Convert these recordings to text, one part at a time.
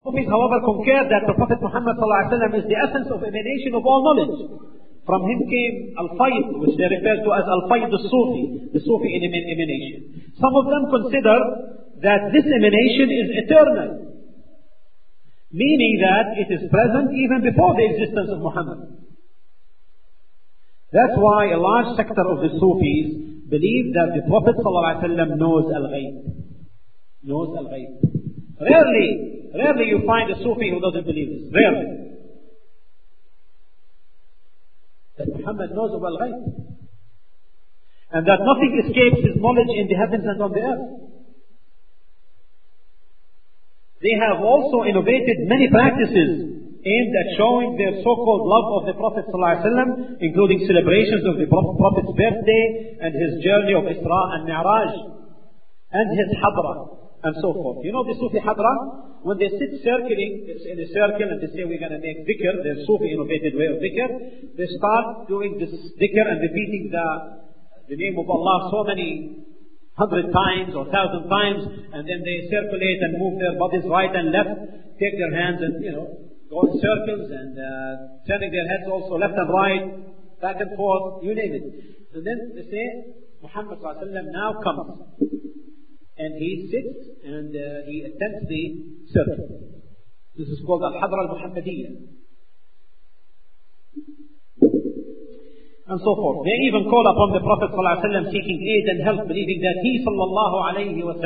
Sufis, however, concur that the Prophet Muhammad ﷺ is the essence of emanation of all knowledge. From him came Al-Fayd, which they refer to as Al-Fayd al-Sufi, the Sufi emanation. Some of them consider that this emanation is eternal, meaning that it is present even before the existence of Muhammad. That's why a large sector of the Sufis believe that the Prophet ﷺ knows Al-Ghayb. Knows Al-Ghayb. Rarely you find a Sufi who doesn't believe this. Rarely. That Muhammad knows of Al-Ghayb. And that nothing escapes his knowledge in the heavens and on the earth. They have also innovated many practices aimed at showing their so-called love of the Prophet ﷺ, including celebrations of the Prophet's birthday and his journey of Isra and Mi'raj, and his Hadra, and so forth. You know the Sufi Hadra? When they sit circling in a circle and they say we're going to make dhikr, their Sufi innovated way of dhikr, they start doing this dhikr and repeating the name of Allah so many 100 times or 1,000 times, and then they circulate and move their bodies right and left, take their hands and, go in circles and turning their heads also left and right, back and forth, you name it. And then they say, Muhammad ﷺ now comes. And he sits and he attempts the circle. This is called Al-Hadra Al-Muhammadiyya. And so forth. They even call upon the Prophet ﷺ seeking aid and help, believing that he ﷺ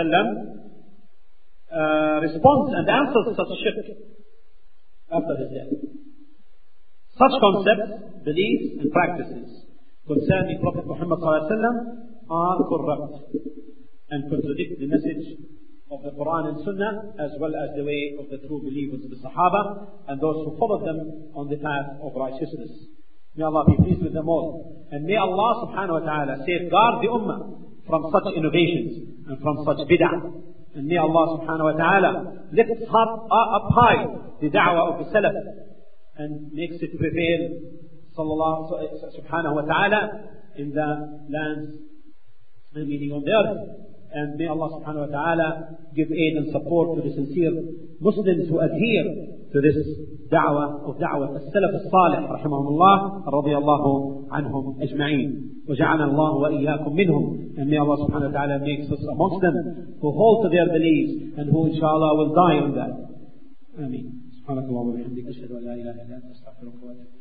responds and answers such shirk after his death. Such concepts, beliefs and practices concerning Prophet Muhammad ﷺ are corrupt and contradict the message of the Quran and Sunnah, as well as the way of the true believers, the Sahaba, and those who followed them on the path of righteousness. May Allah be pleased with them all. And may Allah subhanahu wa ta'ala safeguard the Ummah from such innovations and from such bid'ah. And may Allah subhanahu wa ta'ala lift up high the da'wah of the Salaf and makes it prevail subhanahu wa ta'ala in the lands, meaning on the earth. And may Allah subhanahu wa ta'ala give aid and support to the sincere Muslims who adhere to this da'wah of da'wah as-salaf as-salih rahimahumullah radiyallahu anhum ajma'een. وجعلنا الله وإياكم منهم. And may Allah subhanahu wa ta'ala make us amongst them who hold to their beliefs and who inshallah will die on that. Ameen. سبحانك اللهم وبحمدك أشهد أن لا إله إلا أنت أستغفرك وأتوب إليك.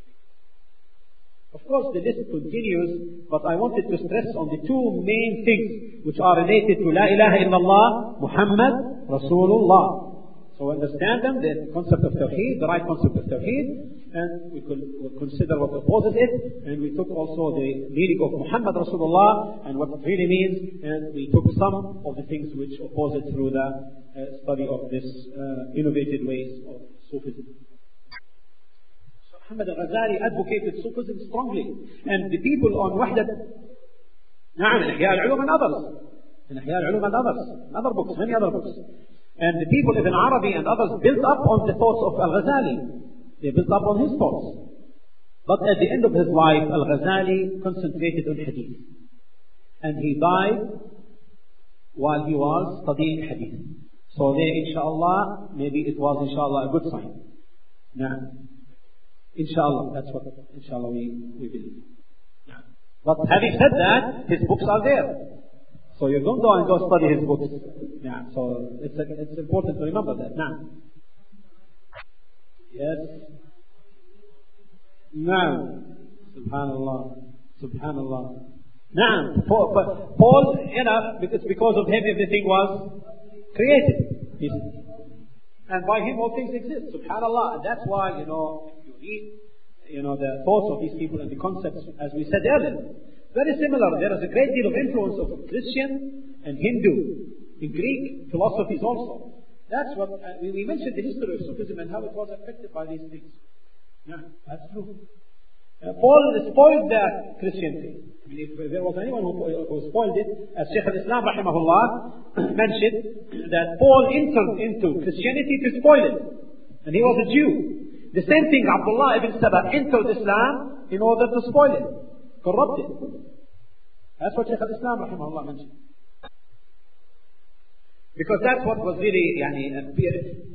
Of course, the list continues, but I wanted to stress on the two main things which are related to La ilaha illallah, Muhammad, Rasulullah. So understand them, the concept of Tawheed, the right concept of Tawheed, and we will consider what opposes it, and we took also the meaning of Muhammad Rasulullah and what it really means, and we took some of the things which oppose it through the study of this innovative ways of Sufism. Muhammad al-Ghazali advocated Sufism strongly, and the people on Wahdat, in Ihya al-Ulum and others, other books, many other books. And the people, Ibn Arabi and others, built up on the thoughts of Al-Ghazali. They built up on his thoughts. But at the end of his life, Al-Ghazali concentrated on Hadith. And he died while he was studying Hadith. So there, inshallah, maybe it was, inshallah, a good sign. Now, inshallah, that's what, inshallah, we believe. But having said that, his books are there. So you don't go and go study his books. Yeah, so it's important to remember that. Now, yes. Now, Subhanallah. Now, Paul, it's because of him everything was created. And by him all things exist. Subhanallah. And that's why, you read, the thoughts of these people and the concepts, as we said earlier. Very similar. There is a great deal of influence of Christian and Hindu in Greek philosophies also. That's what we mentioned the history of Sufism and how it was affected by these things. Yeah, that's true. Paul spoiled the Christian faith. I mean, if there was anyone who spoiled it, as Shaykh al-Islam rahimahullah mentioned, that Paul entered into Christianity to spoil it. And he was a Jew. The same thing, Abdullah ibn Saba entered Islam in order to spoil it, corrupt it. That's what Shaykh al-Islam rahimahullah mentioned. Because that's what was really,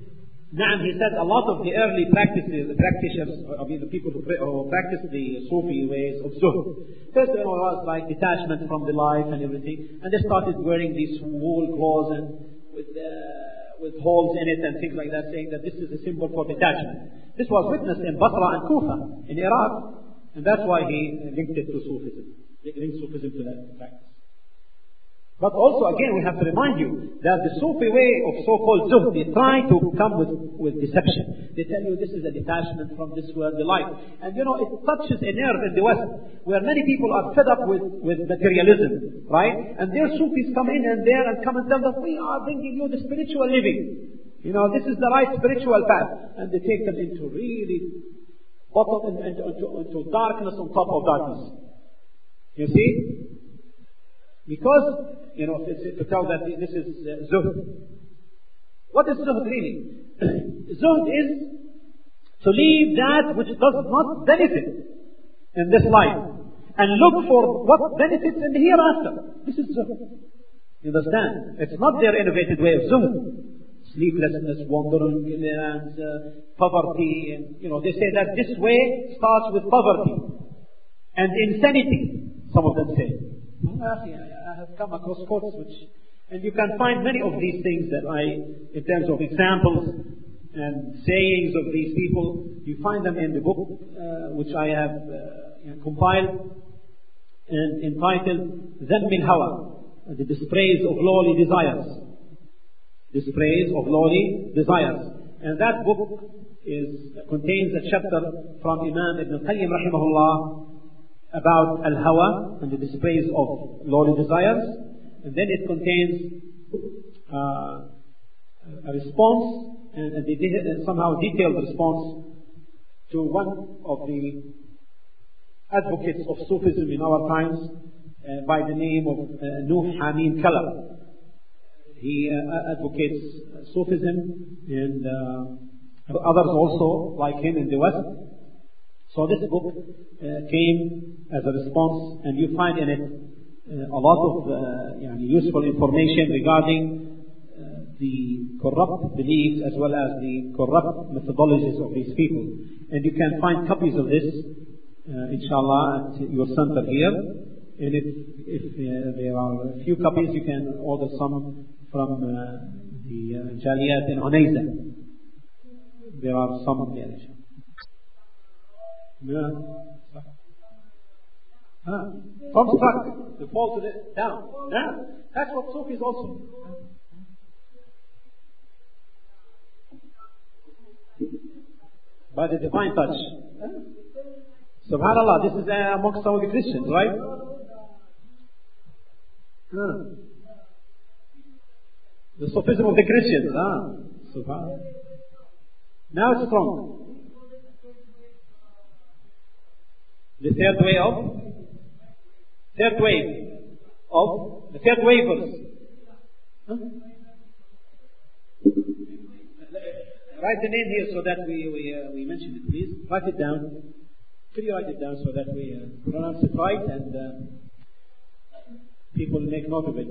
Na'am, he said a lot of the early practitioners, the people who practice the Sufi ways of zuhd. First it was like detachment from the life and everything, and they started wearing these wool clothes and with holes in it and things like that, saying that this is a symbol for detachment. This was witnessed in Basra and Kufa, in Iraq, and that's why he linked it to Sufism. He linked Sufism to that practice. But also, again, we have to remind you that the Sufi way of so-called zuhd, they try to come with deception. They tell you this is a detachment from this world, the life. And it touches a nerve in the West, where many people are fed up with materialism, right? And their Sufis come in and there and come and tell them, we are bringing you the spiritual living. This is the right spiritual path. And they take them into really bottom, into darkness on top of darkness. You see? Because, to tell that this is zuhd. What is zuhd really? Zuhd is to leave that which does not benefit in this life and look for what benefits in the hereafter. This is zuhd. You understand? It's not their innovative way of zuhd. Sleeplessness, wandering, and poverty. And, they say that this way starts with poverty and insanity, some of them say. I have come across quotes and you can find many of these things that in terms of examples and sayings of these people, you find them in the book which I have compiled and entitled Dhamm al-Hawa, the dispraise of lowly desires. Dispraise of lowly desires. And that book contains a chapter from Imam Ibn Qayyim rahimahullah about al-hawa and the dispraise of lowly desires, and then it contains a response and a somehow detailed response to one of the advocates of Sufism in our times by the name of Nuh Hameen Kalab. He advocates Sufism and others also like him in the West. So this book came as a response, and you find in it a lot of useful information regarding the corrupt beliefs as well as the corrupt methodologies of these people. And you can find copies of this, inshallah, at your center here. And if there are a few copies, you can order some from the Jaliyat in Unayza. There are some here, inshallah. From struck, to fall to the down. That's what Sufis also. By the divine touch. Subhanallah, this is amongst some of the Christians, right? The Sufism of the Christians. Subhanallah. Now it's strong. The third way of? Third wave of? The third wavers. Write the name here so that we mention it, please. Write it down. Could you write it down so that we pronounce it right and people make note of it?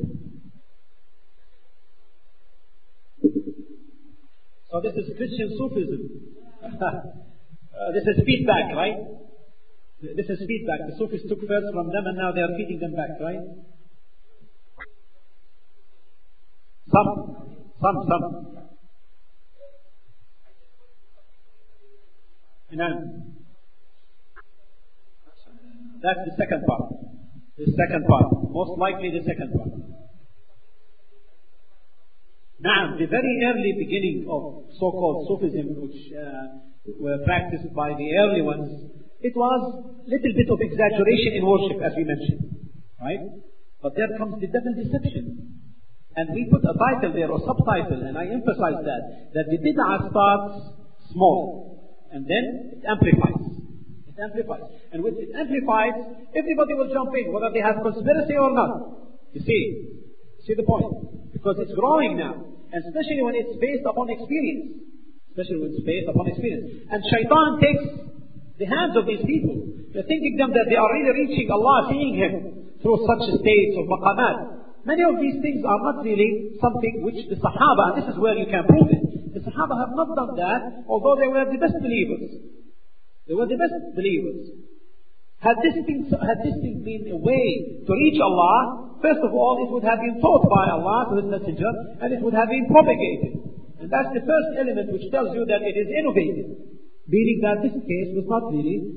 So this is Christian Sufism. This is feedback, right? This is feedback. The Sufis took first from them and now they are feeding them back, right? Some. That's the second part. The second part. Most likely the second part. Now, the very early beginning of so-called Sufism, which were practiced by the early ones, it was a little bit of exaggeration in worship, as we mentioned. Right? But there comes the double deception. And we put a title there, or subtitle, and I emphasize that the bid'ah starts small, and then it amplifies. It amplifies. And when it amplifies, everybody will jump in, whether they have conspiracy or not. You see the point? Because it's growing now, and especially when it's based upon experience. And shaitan takes the hands of these people. They're thinking them that they are really reaching Allah, seeing Him through such states of maqamat. Many of these things are not really something which the Sahaba, and this is where you can prove it, The Sahaba have not done that, although they were the best believers. They were the best believers. Had this thing been a way to reach Allah, first of all, it would have been taught by Allah to His Messenger, and it would have been propagated. And that's the first element which tells you that it is innovative, meaning that this case was not really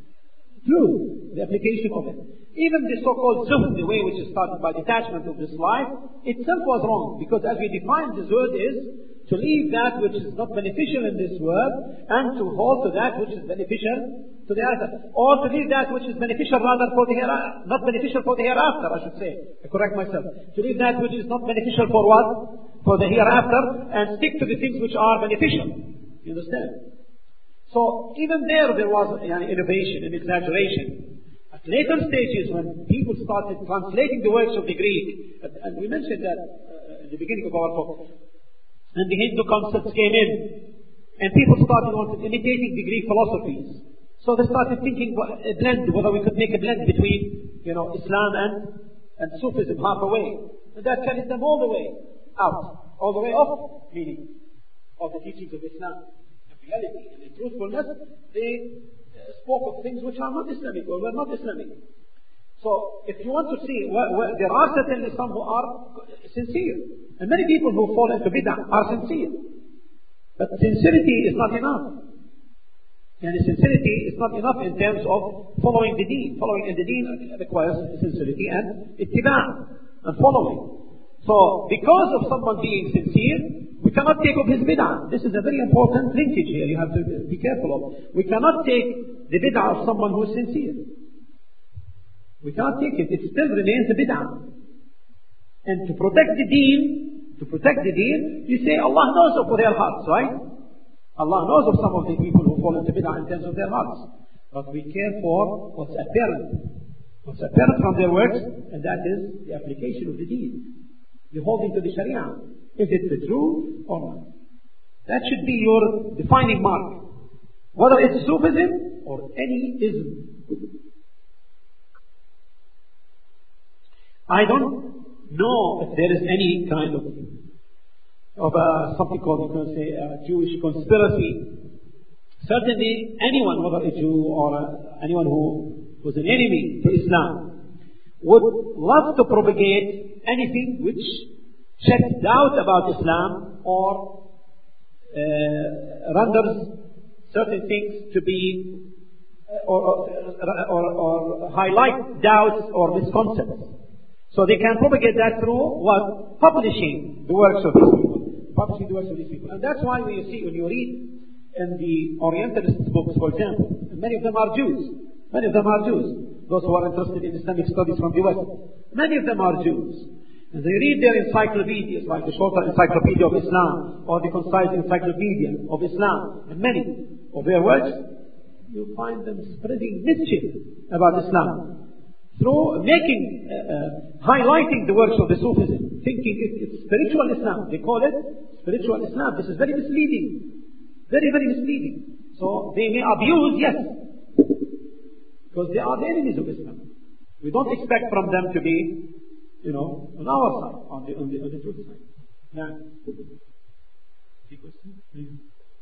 true, the application of it. Even the so-called zuhd, the way which is started by detachment of this life, itself was wrong, because as we defined, the zuhd is to leave that which is not beneficial in this world and to hold to that which is beneficial to the hereafter, or to leave that which is beneficial rather for the hereafter, not beneficial for the hereafter, I should say. I correct myself. To leave that which is not beneficial for what? For the hereafter, and stick to the things which are beneficial. You understand? So even there was innovation and exaggeration. At later stages, when people started translating the works of the Greek, and we mentioned that at the beginning of our talk, and the Hindu concepts came in, and people started imitating the Greek philosophies. So they started thinking a blend, whether we could make a blend between, Islam and Sufism halfway. And that carried them all the way out, all the way off, meaning of the teachings of Islam. In reality and in truthfulness, they spoke of things which are not Islamic or were not Islamic. So, if you want to see, there are certainly some who are sincere. And many people who fall into bid'ah are sincere. But sincerity is not enough. And sincerity is not enough in terms of following the deen. Following in the deen requires sincerity and ittiba' and following. So, because of someone being sincere, we cannot take up his bid'ah. This is a very important linkage here you have to be careful of. We cannot take the bid'ah of someone who is sincere. We cannot take it. It still remains a bid'ah. And to protect the deen, you say Allah knows of their hearts, right? Allah knows of some of the people who fall into bid'ah in terms of their hearts. But we care for what's apparent. What's apparent from their works, and that is the application of the deen. The holding to the Sharia. Is it the truth or not? That should be your defining mark. Whether it's Sufism or any ism. I don't know if there is any kind of something called, you can say, a Jewish conspiracy. Certainly, anyone, whether a Jew or anyone who was an enemy to Islam, would love to propagate anything which sheds doubt about Islam or renders certain things to be or highlight doubts or misconceptions. So they can propagate that through what? Publishing the works of these people. Publishing the works of these people. And that's why when you read in the Orientalist books, for example, and many of them are Jews. Those who are interested in Islamic studies from the West. Many of them are Jews. And they read their encyclopedias, like the Shorter Encyclopedia of Islam, or the Concise Encyclopedia of Islam, and many of their works, you find them spreading mischief about Islam. Through highlighting the works of the Sufism, thinking it's spiritual Islam. They call it spiritual Islam. This is very misleading. Very, very misleading. So they may abuse, yes. Because they are the enemies of Islam. We don't expect from them to be, on our side, on the truth side. Now, any question? Please.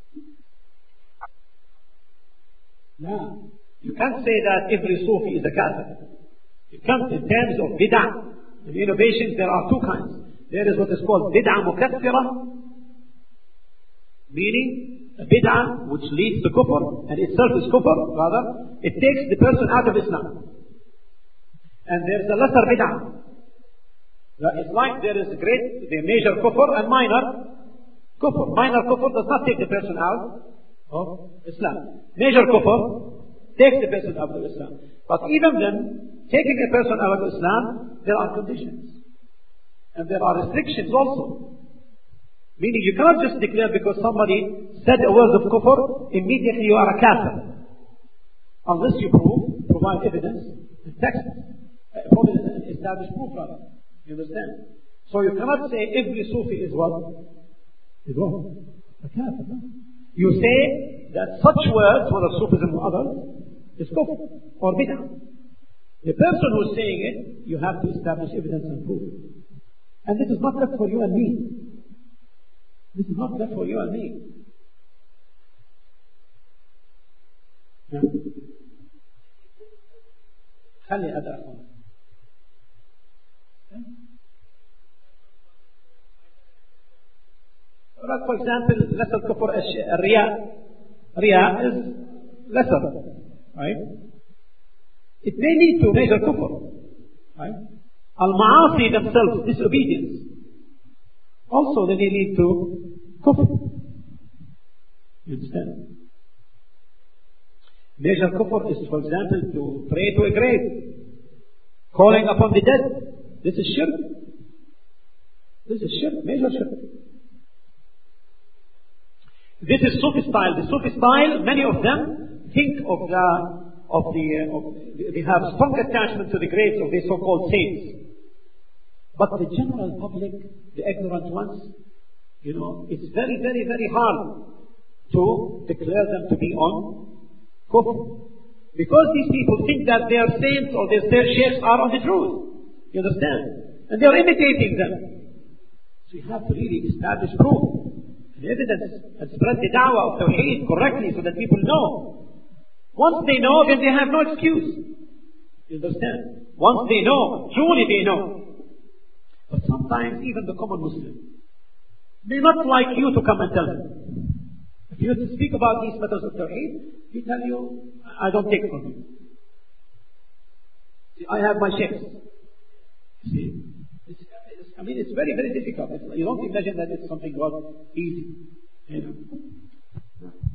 Now, you can't say that every Sufi is a kafir. It comes in terms of bid'ah. In innovations, there are two kinds. There is what is called bid'ah mukaffirah, meaning a bid'ah which leads to kufr, and itself is kufr, rather. It takes the person out of Islam. And there is a lesser bid'ah. It's like there is the major kufr and minor kufr. Minor kufr does not take the person out of Islam. Major kufr takes the person out of Islam. But even then, taking a person out of Islam, there are conditions. And there are restrictions also. Meaning you cannot just declare because somebody said a word of kufr, immediately you are a kafir. Unless you provide evidence, and text, established proof rather. You understand? So you cannot say every Sufi is what? Is what? A kafir. No? You say that such words, whether Sufism or others, is kufr or bid'ah. The person who is saying it, you have to establish evidence and proof. And this is not left for you and me. This is not good for you and me. خلي هذا أخونا. Like for example, lesser kufr الرياء. Riya is lesser, right? It may lead to major kufr, right? Al-ma'asi themselves, disobedience, also they may lead to kufr. You understand? Major kufr is, for example, to pray to a grave, calling upon the dead. This is shirk. This is shirk, major shirk. This is Sufi style. The Sufi style, many of them think they have strong attachment to the graves of the so-called saints. But the general public, the ignorant ones, it's very, very, very hard to declare them to be on kufr. Because these people think that their saints or their sheikhs are on the truth. You understand? And they are imitating them. So you have to really establish proof and evidence and spread the da'wah of Tawheed correctly so that people know. Once they know, then they have no excuse. You understand? Once they know, truly they know. But sometimes even the common Muslim may not like you to come and tell them. If you speak about these matters of Tawheed, he tell you, I don't take from you. See, I have my sheikhs. See, it's very, very difficult. You don't imagine that it's something easy.